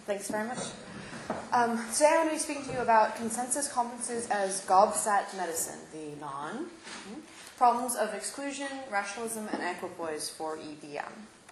Thanks very much. Today I'm going to be speaking to you about consensus conferences as gobsat medicine, the problems of exclusion, rationalism, and equipoise for EBM.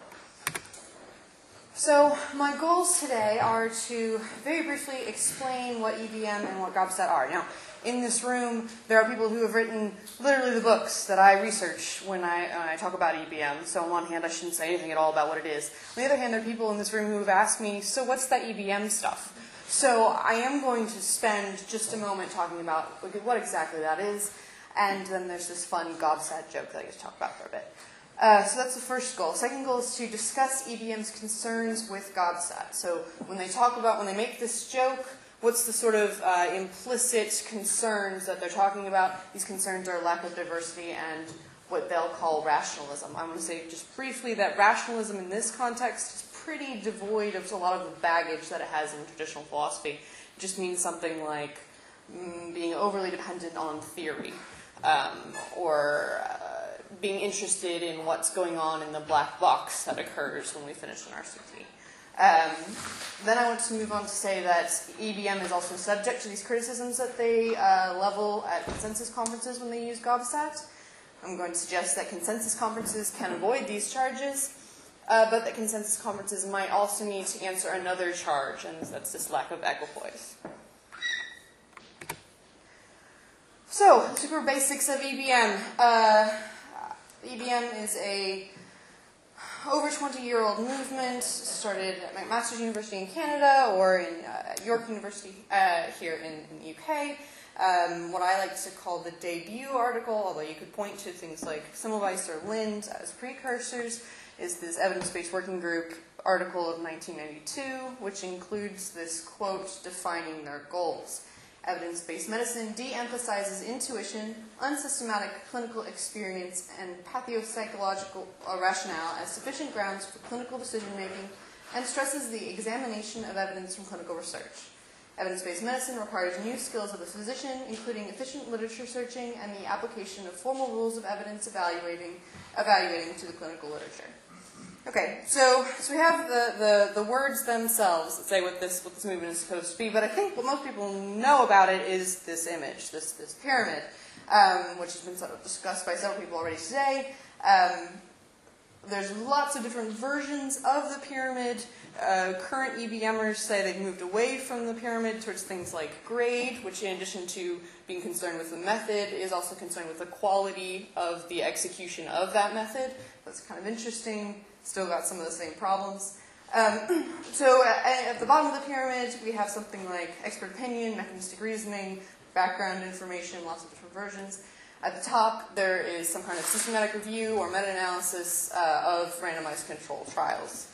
So my goals today are to very briefly explain what EBM and what gobsat are. Now, in this room, there are people who have written literally the books that I research when I talk about EBM. So on one hand, I shouldn't say anything at all about what it is. On the other hand, there are people in this room who have asked me, so what's that EBM stuff? So I am going to spend just a moment talking about what exactly that is. And then there's this fun gobsat joke that I get to talk about for a bit. So that's the first goal. Second goal is to discuss EBM's concerns with gobsat. So when they make this joke, what's the sort of implicit concerns that they're talking about? These concerns are lack of diversity and what they'll call rationalism. I'm going to say just briefly that rationalism in this context is pretty devoid of a lot of the baggage that it has in traditional philosophy. It just means something like being overly dependent on theory or being interested in what's going on in the black box that occurs when we finish an RCT. Then I want to move on to say that EBM is also subject to these criticisms that they level at consensus conferences when they use gobsat. I'm going to suggest that consensus conferences can avoid these charges, but that consensus conferences might also need to answer another charge, and that's this lack of equipoise. So, super basics of EBM. EBM is a over 20-year-old movement, started at McMaster's University in Canada or in York University here in the UK. What I like to call the debut article, although you could point to things like Semmelweis or Lind as precursors, is this Evidence-Based Working Group article of 1992, which includes this quote defining their goals. Evidence-based medicine de-emphasizes intuition, unsystematic clinical experience, and pathopsychological rationale as sufficient grounds for clinical decision-making, and stresses the examination of evidence from clinical research. Evidence-based medicine requires new skills of the physician, including efficient literature searching and the application of formal rules of evidence evaluating to the clinical literature. Okay, so we have the words themselves that say what this movement is supposed to be, but I think what most people know about it is this image, this pyramid, which has been sort of discussed by several people already today. There's lots of different versions of the pyramid. Current EBMers say they've moved away from the pyramid towards things like grade, which in addition to being concerned with the method, is also concerned with the quality of the execution of that method. That's kind of interesting. Still got some of the same problems. So at the bottom of the pyramid, we have something like expert opinion, mechanistic reasoning, background information, lots of different versions. At the top, there is some kind of systematic review or meta-analysis of randomized controlled trials.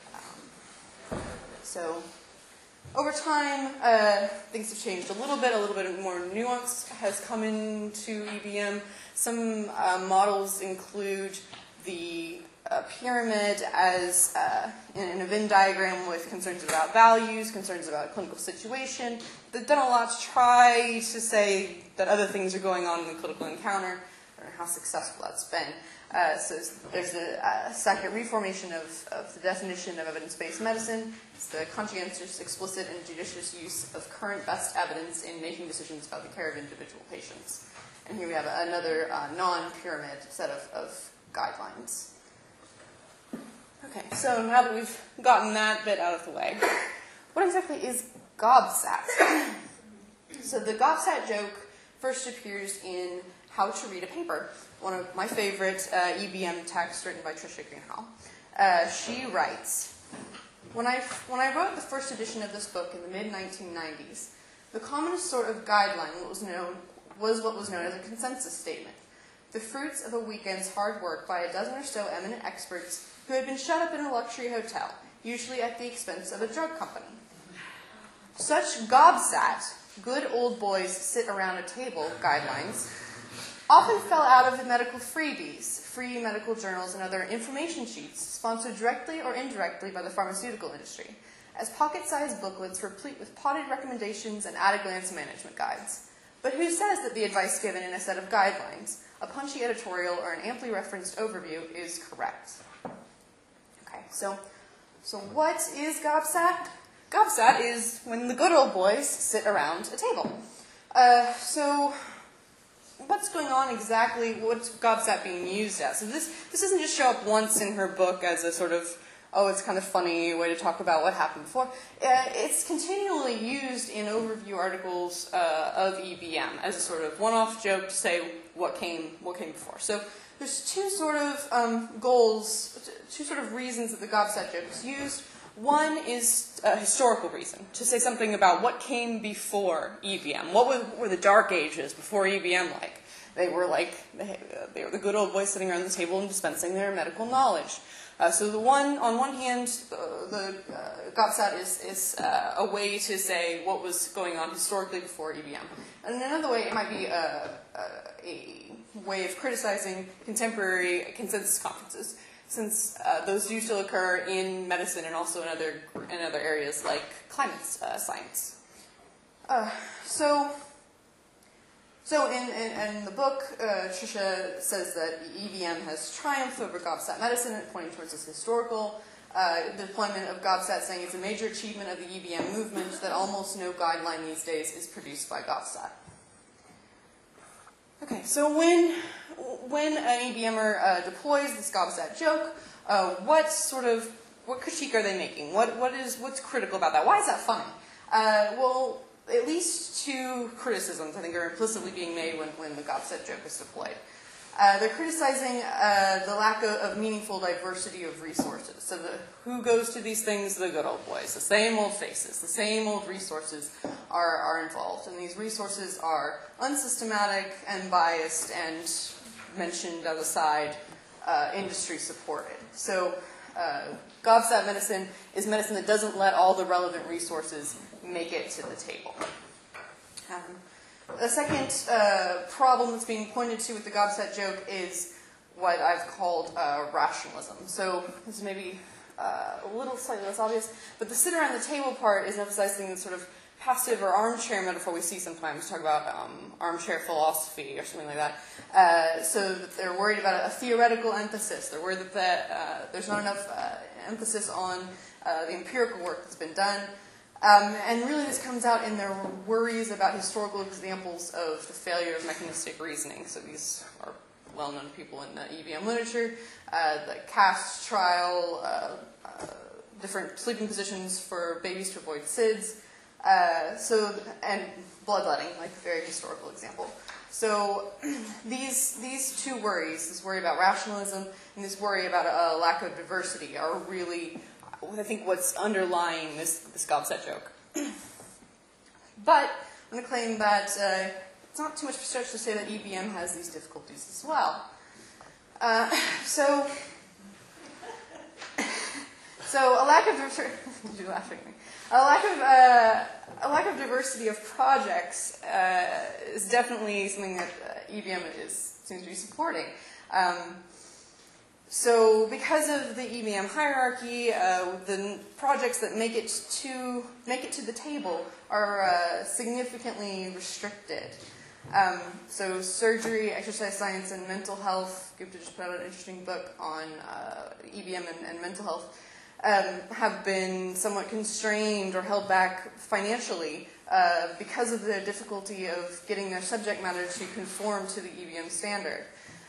So over time, things have changed a little bit more nuance has come into EBM. Some models include the pyramid as in a Venn diagram with concerns about values, concerns about clinical situation. They've done a lot to try to say that other things are going on in the clinical encounter, or how successful that's been. So there's a second reformation of the definition of evidence-based medicine. It's the conscientious, explicit, and judicious use of current best evidence in making decisions about the care of individual patients. And here we have another non-pyramid set of guidelines. Okay, so now that we've gotten that bit out of the way, what exactly is gobsat? So the gobsat joke first appears in How to Read a Paper, one of my favorite EBM texts written by Tricia Greenhalgh. She writes, when I wrote the first edition of this book in the mid-1990s, the commonest sort of guideline was what was known as a consensus statement, the fruits of a weekend's hard work by a dozen or so eminent experts who had been shut up in a luxury hotel, usually at the expense of a drug company. Such gobsat, good old boys sit around a table guidelines, often fell out of the medical freebies, free medical journals, and other information sheets sponsored directly or indirectly by the pharmaceutical industry, as pocket-sized booklets replete with potted recommendations and at-a-glance management guides. But who says that the advice given in a set of guidelines, a punchy editorial, or an amply referenced overview is correct? Okay, so what is gobsat? Gobsat is when the good old boys sit around a table. So what's going on exactly? What's Gobsat being used as? So this doesn't just show up once in her book as a sort of, oh, it's kind of funny way to talk about what happened before. It's continually used in overview articles of EBM as a sort of one-off joke to say what came before. So there's two sort of goals, two sort of reasons that the Gobsat joke is used. One is a historical reason, to say something about what came before EBM. What were the dark ages before EBM like? They were the good old boys sitting around the table and dispensing their medical knowledge. So on one hand, the Gobsat is a way to say what was going on historically before EBM. And in another way, it might be a way of criticizing contemporary consensus conferences, since those do still occur in medicine and also in other areas like climate science. So in the book, Tricia says that EBM has triumphed over Gobsat medicine, pointing towards this historical deployment of Gobsat, saying it's a major achievement of the EBM movement that almost no guideline these days is produced by Gobsat. Okay, so when an EBMer deploys this Gobsat joke, what critique are they making? What's critical about that? Why is that funny? Well, at least two criticisms, I think, are implicitly being made when the Gobsat joke is deployed. They're criticizing the lack of meaningful diversity of resources. So who goes to these things? The good old boys. The same old faces, the same old resources are involved. And these resources are unsystematic and biased and, mentioned as a side, industry supported. So Gobsat medicine is medicine that doesn't let all the relevant resources make it to the table. The second problem that's being pointed to with the Gobsat joke is what I've called rationalism. So this is maybe a little slightly less obvious, but the sit around the table part is emphasizing the sort of passive or armchair metaphor we see sometimes, talk about armchair philosophy or something like that. So that they're worried about a theoretical emphasis. They're worried that there's not enough emphasis on the empirical work that's been done. And really this comes out in their worries about historical examples of the failure of mechanistic reasoning. So these are well-known people in the EBM literature, the CAST trial, different sleeping positions for babies to avoid SIDS, and bloodletting, like a very historical example. So these two worries, this worry about rationalism and this worry about a lack of diversity, are really, I think, what's underlying this Gobsat joke. But I'm going to claim that it's not too much of a stretch to say that EBM has these difficulties as well. So a lack of a lack of diversity of projects is definitely something that EBM seems to be supporting. So because of the EBM hierarchy, the projects that make it to the table are significantly restricted. So surgery, exercise science, and mental health, Gupta just put out an interesting book on EBM and mental health, have been somewhat constrained or held back financially because of the difficulty of getting their subject matter to conform to the EBM standard.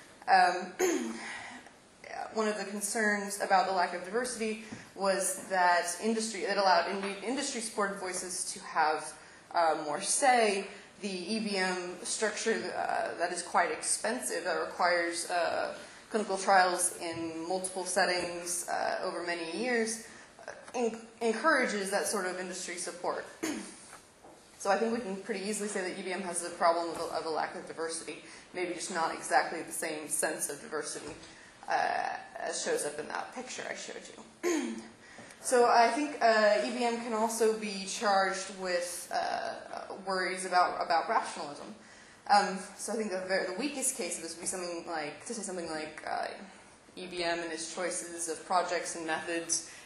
One of the concerns about the lack of diversity was that it allowed industry-supported voices to have more say. The EBM structure that is quite expensive, that requires clinical trials in multiple settings over many years, encourages that sort of industry support. So I think we can pretty easily say that EBM has the problem of a lack of diversity, maybe just not exactly the same sense of diversity as shows up in that picture I showed you. So I think EBM can also be charged with worries about rationalism. So I think the weakest case of this would be something like EBM and its choices of projects and methods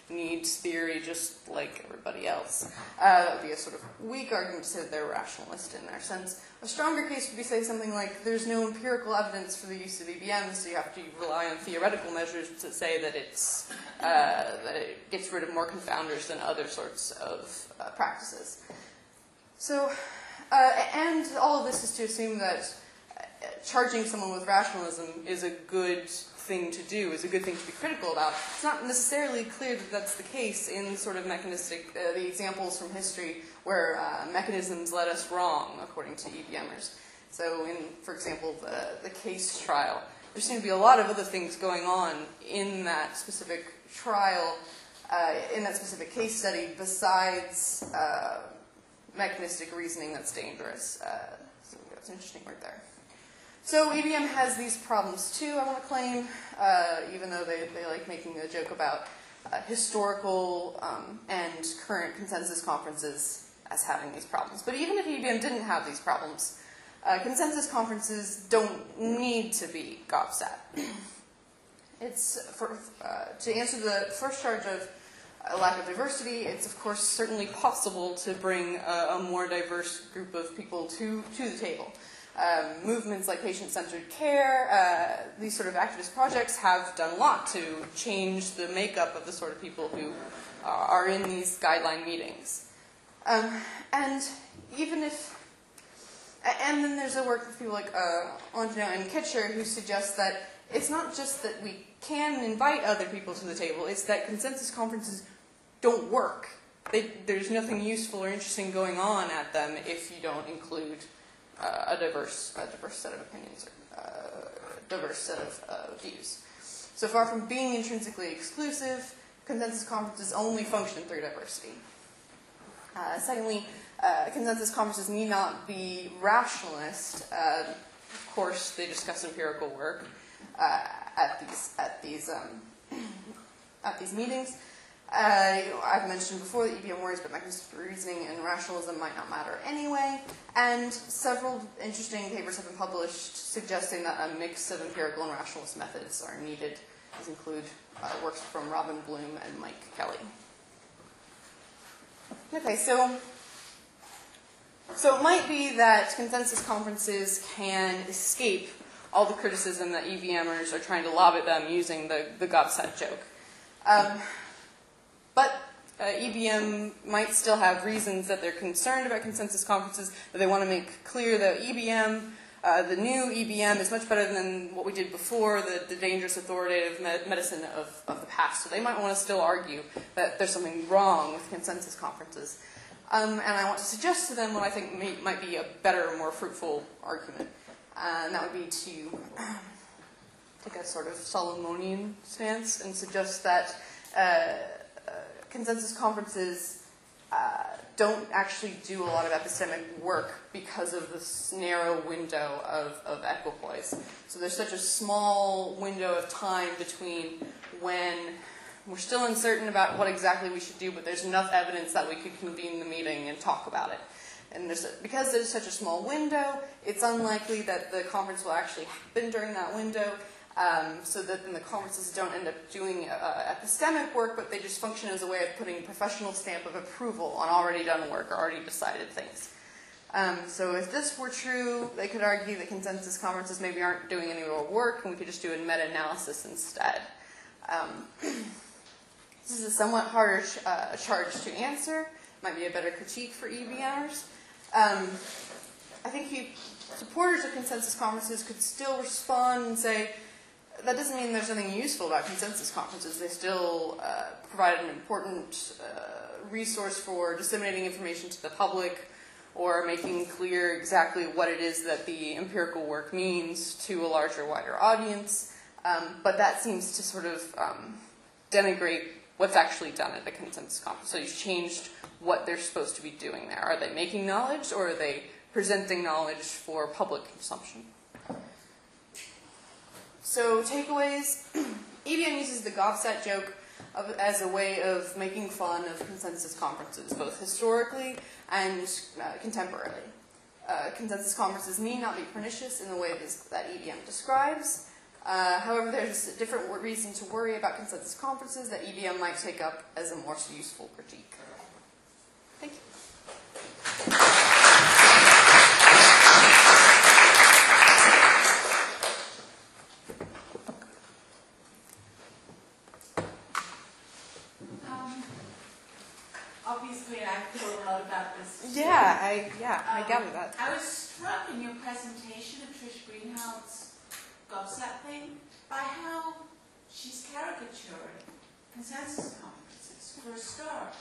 needs theory just like everybody else. That would be a sort of weak argument to say that they're rationalist in their sense. A stronger case would be say something like there's no empirical evidence for the use of EBM, so you have to rely on theoretical measures to say that that it gets rid of more confounders than other sorts of practices. So, and all of this is to assume that charging someone with rationalism is a good thing to do, is a good thing to be critical about. It's not necessarily clear that that's the case in sort of mechanistic, the examples from history where mechanisms led us wrong, according to EBMers. So in, for example, the case trial, there seem to be a lot of other things going on in that specific trial, in that specific case study, besides mechanistic reasoning that's dangerous. So that's an interesting word there. So EBM has these problems too, I want to claim, even though they like making a joke about historical and current consensus conferences as having these problems. But even if EBM didn't have these problems, consensus conferences don't need to be GovSat. It's to answer the first charge of lack of diversity, it's of course certainly possible to bring a more diverse group of people to the table. Movements like patient-centered care, these sort of activist projects have done a lot to change the makeup of the sort of people who are in these guideline meetings. And even if, and then there's a work with people like Longino and Kitcher who suggest that it's not just that we can invite other people to the table, it's that consensus conferences don't work. There's nothing useful or interesting going on at them if you don't include a diverse set of opinions, or a diverse set of views. So far from being intrinsically exclusive, consensus conferences only function through diversity. Secondly, consensus conferences need not be rationalist. Of course, they discuss empirical work at these meetings. I've mentioned before that EBM worries about mechanistic reasoning and rationalism might not matter anyway, and several interesting papers have been published suggesting that a mix of empirical and rationalist methods are needed. These include works from Robin Bloom and Mike Kelly. Okay, so it might be that consensus conferences can escape all the criticism that EBMers are trying to lob at them using the GovSat joke. But EBM might still have reasons that they're concerned about consensus conferences, that they want to make clear that EBM, the new EBM, is much better than what we did before, the dangerous authoritative medicine of the past. So they might want to still argue that there's something wrong with consensus conferences. And I want to suggest to them what I think might be a better, more fruitful argument. And that would be to take a sort of Solomonian stance and suggest that consensus conferences don't actually do a lot of epistemic work because of this narrow window of equipoise. So there's such a small window of time between when we're still uncertain about what exactly we should do, but there's enough evidence that we could convene the meeting and talk about it. And because there's such a small window, it's unlikely that the conference will actually happen during that window. So that then the conferences don't end up doing epistemic work, but they just function as a way of putting a professional stamp of approval on already done work or already decided things. So if this were true, they could argue that consensus conferences maybe aren't doing any real work, and we could just do a meta-analysis instead. This is a somewhat harder charge to answer. Might be a better critique for EBMers. I think supporters of consensus conferences could still respond and say, that doesn't mean there's nothing useful about consensus conferences. They still provide an important resource for disseminating information to the public or making clear exactly what it is that the empirical work means to a larger, wider audience. But that seems to sort of denigrate what's actually done at the consensus conference. So you've changed what they're supposed to be doing there. Are they making knowledge, or are they presenting knowledge for public consumption? So takeaways, EBM uses the GovSat joke as a way of making fun of consensus conferences, both historically and contemporarily. Consensus conferences need not be pernicious in the way that EBM describes. However, there's a different reason to worry about consensus conferences that EBM might take up as a more useful critique. Thank you. Obviously, I've thought a lot about this. Yeah, I gather that. I was struck in your presentation of Trish Greenhalgh's GovSat thing by how she's caricaturing consensus conferences. For a start,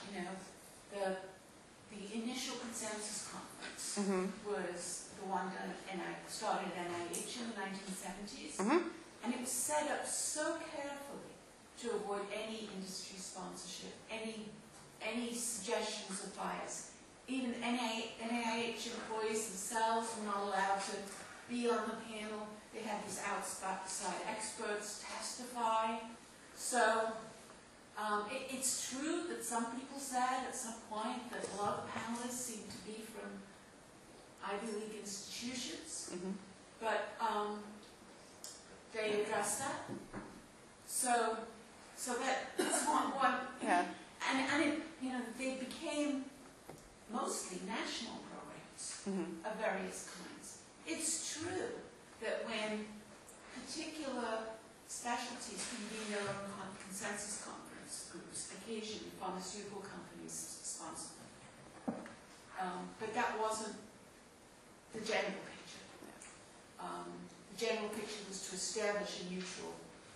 the initial consensus conference was the one done started at NIH in the 1970s, and it was set up so carefully to avoid any industry sponsorship, any suggestions of bias. Even NIH employees themselves were not allowed to be on the panel. They had these outside experts testify. So it's true that some people said at some point that a lot of the panelists seemed to be from Ivy League institutions, but they addressed that. So that's one. Yeah. And it, they became mostly national programs of various kinds. It's true that when particular specialties convene their own consensus conference groups, occasionally pharmaceutical companies sponsor them. But that wasn't the general picture. The general picture was to establish a neutral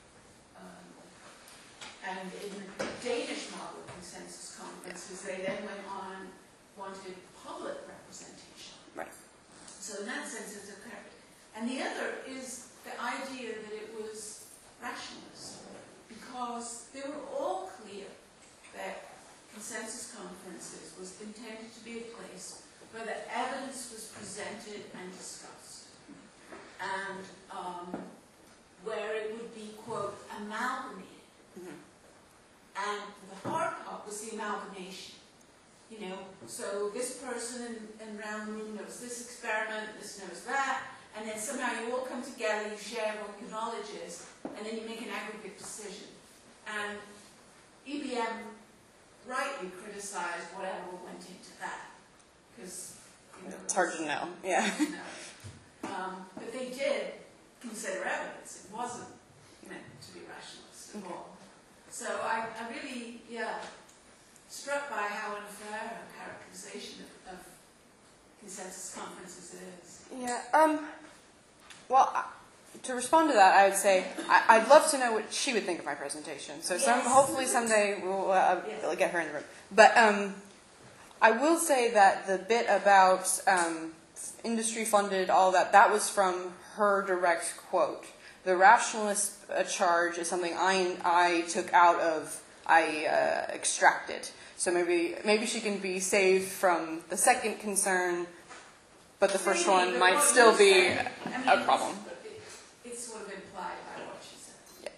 and in the Danish model of consensus conferences, they then wanted public representation. Right. So in that sense, it's a correct. And the other is the idea that it was rationalist, because they were all clear that consensus conferences was intended to be a place where the evidence was presented and discussed, and where it would be, quote, amalgamated. And the hard part was the amalgamation. So this person in round room knows this experiment, this knows that, and then somehow you all come together, you share what your knowledge is, and then you make an aggregate decision. And EBM rightly criticized whatever went into that, because it's hard to know. Yeah. But they did consider evidence. It wasn't meant to be rationalist at all. So I really, struck by how unfair a characterization of consensus conferences is. Yeah. Well, to respond to that, I would say I'd love to know what she would think of my presentation. So hopefully someday we'll get her in the room. But I will say that the bit about industry funded, all that was from her direct quote. The rationalist charge is something I took out of, extracted. So maybe she can be saved from the second concern, but the first one might still be a problem. It's sort of implied by what she said.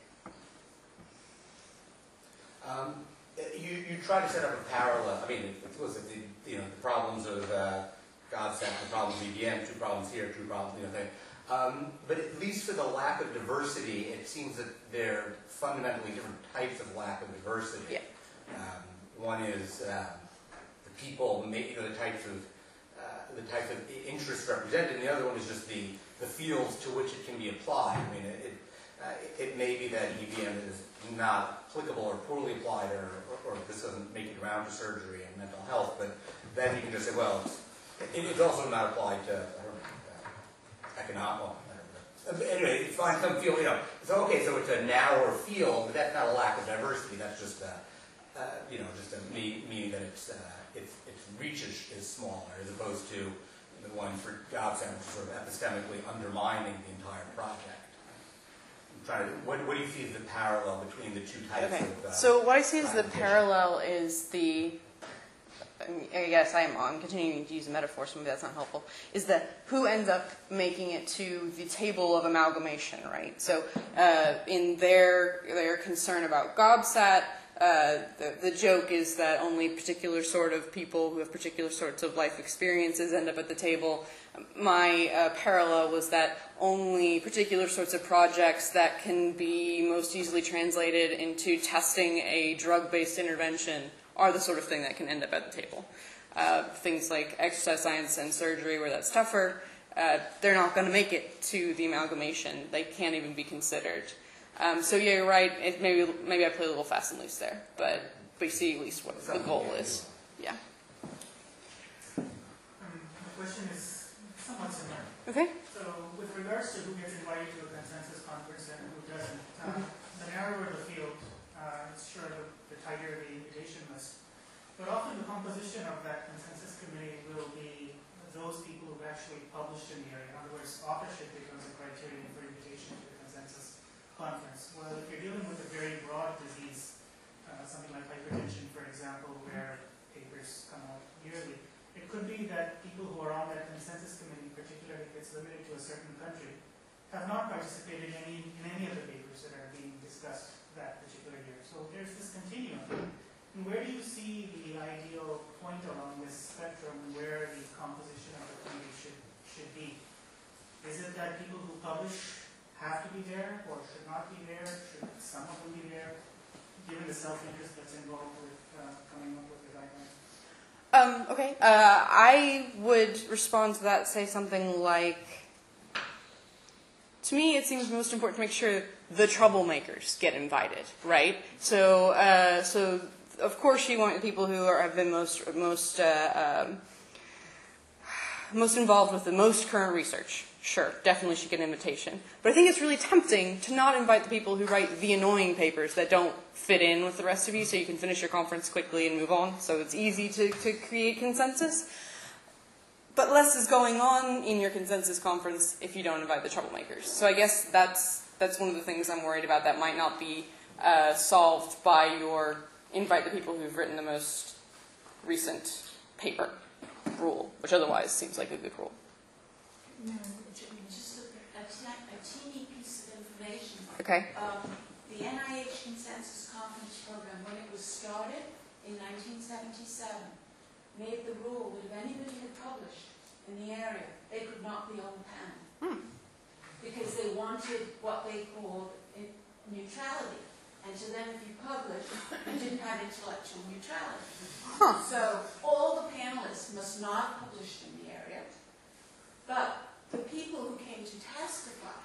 Yeah. You try to set up a parallel. I mean, it was the problems of GovSat, the problems of EBM, two problems here, two problems, thing. But at least for the lack of diversity, it seems that there are fundamentally different types of lack of diversity. Yeah. One is the people, the types of interests represented, and the other one is just the fields to which it can be applied. I mean, it may be that EBM is not applicable or poorly applied, or this doesn't make it around to surgery and mental health, but then you can just say, well, it's also not applied to economic. Anyway, you find some field, so okay, so it's a narrower field, but that's not a lack of diversity. That's just just a meaning that its reach is smaller, as opposed to the one for GovSat, which is sort of epistemically undermining the entire project. I'm trying to. What do you see as the parallel between the two types of? So what I see as the parallel is I guess I'm continuing to use a metaphor, so maybe that's not helpful, is that who ends up making it to the table of amalgamation, right? So in their concern about GovSat, the joke is that only particular sort of people who have particular sorts of life experiences end up at the table. My parallel was that only particular sorts of projects that can be most easily translated into testing a drug-based intervention are the sort of thing that can end up at the table. Things like exercise science and surgery, where that's tougher, they're not going to make it to the amalgamation. They can't even be considered. So yeah, you're right. Maybe I play a little fast and loose there, but you see at least what the goal is. Yeah. The question is somewhat similar. Okay. So with regards to who gets invited to a consensus conference and who doesn't, the narrower the field, sure the tighter the invitation list. But often the composition of that consensus committee will be those people who've actually published in the area. In other words, authorship becomes a criterion for invitation to the consensus conference. Well, if you're dealing with a very broad disease, something like hypertension, for example, where papers come out yearly, it could be that people who are on that consensus committee, particularly if it's limited to a certain country, have not participated in any of the papers that are being discussed that particular year. So there's this continuum. And where do you see the ideal point along this spectrum where the composition of the committee should be? Is it that people who publish have to be there or should not be there? Should some of them be there, given the self-interest that's involved with coming up with the guidelines? Okay. I would respond to that, say something like, to me, it seems most important to make sure the troublemakers get invited, right? So of course, you want the people who have been most involved with the most current research. Sure, definitely should get an invitation. But I think it's really tempting to not invite the people who write the annoying papers that don't fit in with the rest of you, so you can finish your conference quickly and move on. So it's easy to create consensus. But less is going on in your consensus conference if you don't invite the troublemakers. So I guess that's one of the things I'm worried about that might not be solved by your invite the people who've written the most recent paper rule, which otherwise seems like a good rule. Just a teeny piece of information. Okay. The NIH Consensus Conference Program, when it was started in 1977, made the rule that if anybody had published in the area, they could not be on the panel. Because they wanted what they called neutrality. And so then if you published, you didn't have intellectual neutrality. So all the panelists must not have published in the area, but the people who came to testify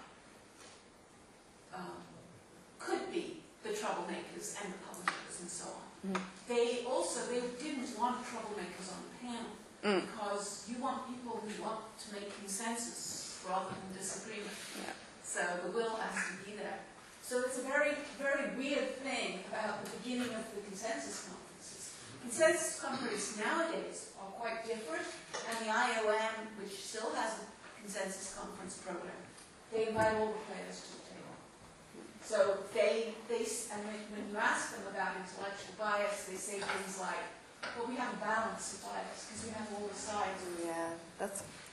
could be the troublemakers and the publishers and so on. They didn't want troublemakers on the panel because you want people who want to make consensus rather than disagreement. Yeah. So the will has to be there. So it's a very, very weird thing about the beginning of the consensus conferences. Consensus conferences nowadays are quite different, and the IOM, which still has a consensus conference program, they invite all the players to the table. So when you ask them about intellectual bias, they say things like, well, we have a balance of bias because we have all the sides. Yeah,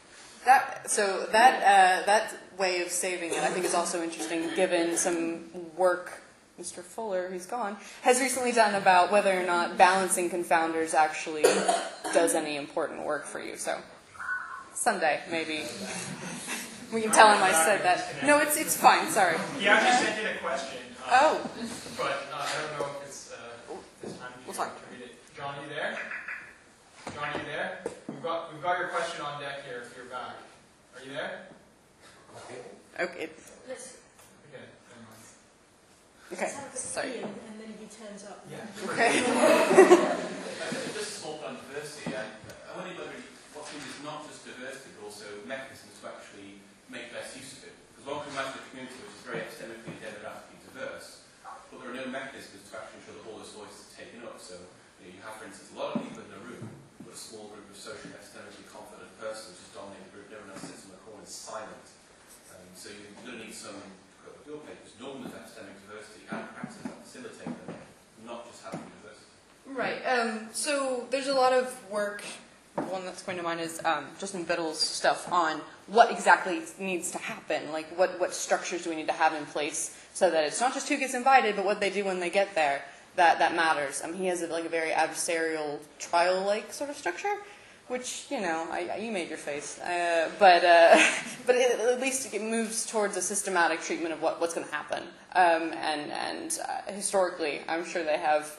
that way of saving it, I think, is also interesting, given some work Mr. Fuller, who's gone, has recently done about whether or not balancing confounders actually does any important work for you. So someday, maybe, we can tell him I said that. No, it's fine, sorry. He actually sent in a question. Oh. But I don't know if it's this time We'll to talk. read it. John, are you there? John, are you there? We've got your question on deck here if you're back. Are you there? Okay. Okay, never mind. Okay, sorry. And then he turns up. Yeah. Okay. Just a small point of diversity. I wonder whether what we need is not just diversity, but also mechanisms to actually make best use of it. Because one can imagine a community which is very epistemically and demographically diverse, but there are no mechanisms to actually ensure that all those voices are taken up. So you have, for instance, a lot of people in a room, but a small group of socially epistemically confident persons just dominate the group. No one else sits in the corner and is silent. So you're going to need some field papers, normative epistemic diversity, and practices that facilitate them, not just having diversity. Right. So there's a lot of work. One that's going to mind is Justin Biddle's stuff on what exactly needs to happen. Like what structures do we need to have in place so that it's not just who gets invited, but what they do when they get there. that matters. He has like a very adversarial trial-like sort of structure, which, you know, you made your face, but at least it moves towards a systematic treatment of what's going to happen. And historically, I'm sure they have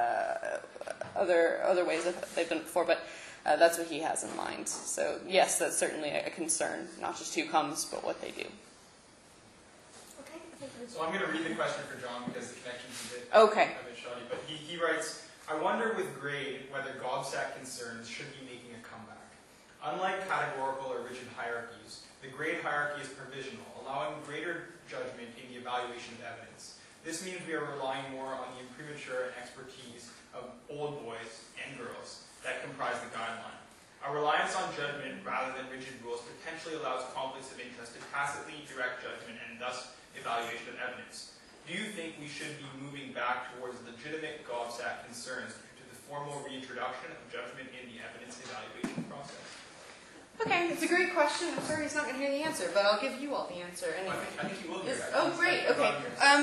other ways that they've done it before, but that's what he has in mind. So yes, that's certainly a concern, not just who comes, but what they do. Okay. So I'm going to read the question for John because the connection's a bit shoddy. But he writes, I wonder with grade whether GOBSAC concerns should be making a comeback. Unlike categorical or rigid hierarchies, the grade hierarchy is provisional, allowing greater judgment in the evaluation of evidence. This means we are relying more on the imprimatur and expertise of old boys and girls that comprise the guideline. Our reliance on judgment rather than rigid rules potentially allows conflicts of interest to tacitly direct judgment and thus evaluation of evidence. Do you think we should be moving back towards legitimate GOBSAC concerns to the formal reintroduction of judgment in the evidence evaluation process? Okay, it's a great question. I'm sorry he's not going to hear the answer, but I'll give you all the answer anyway. I think you will hear that. Oh, great. Okay.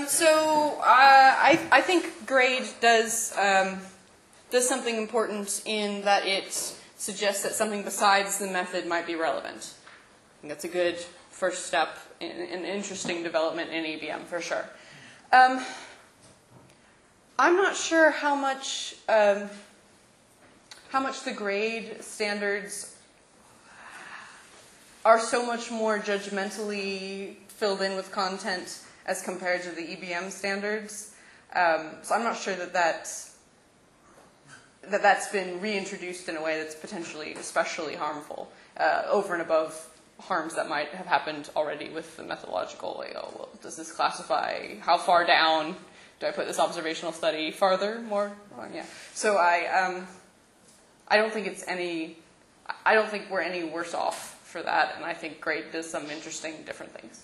I think grade does something important in that it suggests that something besides the method might be relevant. I think that's a good first step in an interesting development in EBM for sure. I'm not sure how much the grade standards are so much more judgmentally filled in with content as compared to the EBM standards. So I'm not sure that's been reintroduced in a way that's potentially especially harmful, over and above harms that might have happened already with the methodological, like, oh, well, does this classify, how far down do I put this observational study, farther, more? Oh, yeah. So I don't think we're any worse off for that, and I think grade does some interesting different things.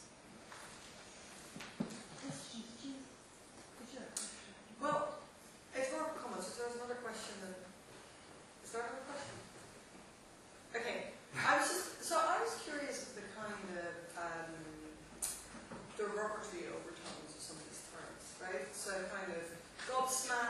Well, it's more of a comment. So there's another question. Is there another question? Okay. I was curious of the kind of derogatory overtones of some of these terms, right? So kind of gobsmack,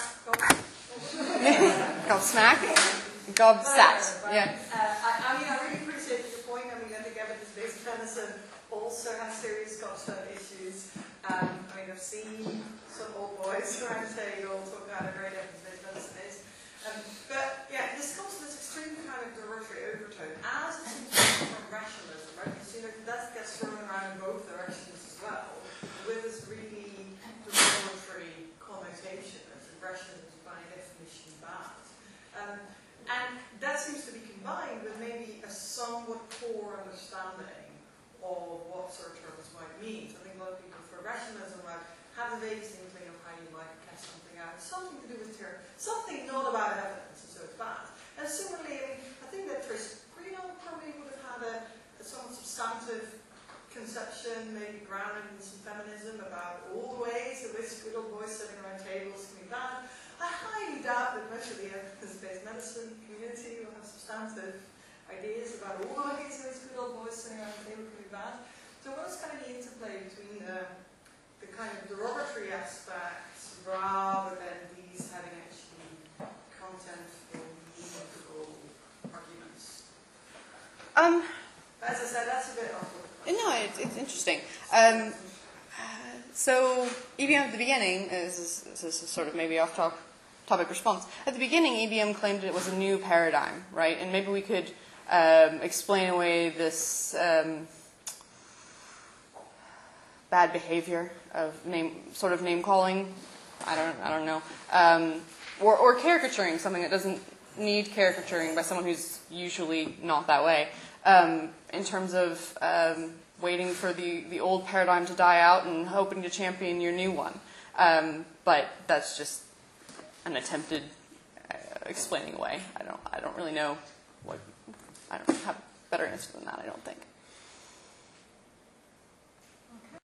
Gobsmack? Gobsat. Yeah. I mean, I really appreciate your point. I mean, I think evidence-based medicine also has serious gobsmack issues. I mean, I've seen some old boys around the table talk about how great evidence-based medicine is. But yeah, this comes to this extreme kind of derogatory overtone as it seems from rationalism, right? Because you know that gets thrown around in both directions as well, with this really derogatory connotation as rationalism is by definition bad. And that seems to be combined with maybe a somewhat poor understanding of what sort of terms might mean. So I think a lot of people for rationalism might have a vague inkling of how you might test something out. It's something to do with term, something not about evidence, and so it's bad. And similarly, I think that Tris Prino probably would have had a somewhat substantive conception, maybe grounded in some feminism, about all the ways in which good old boys sitting around tables can be bad. I highly doubt that much of the evidence-based medicine community will have substantive ideas about all the ways in which good old boys sitting around the table can be bad. So what's kind of the interplay between the kind of derogatory aspects rather than these having actually content-ful, meaningful arguments? As I said, that's a bit off. No, it's interesting. So EBM at the beginning, this is sort of maybe off-topic response. At the beginning, EBM claimed it was a new paradigm, right? And maybe we could explain away this bad behavior of name calling. I don't know, or caricaturing something that doesn't need caricaturing by someone who's usually not that way. In terms of waiting for the old paradigm to die out and hoping to champion your new one. But that's just an attempted explaining away. I don't really know I don't have a better answer than that, I don't think.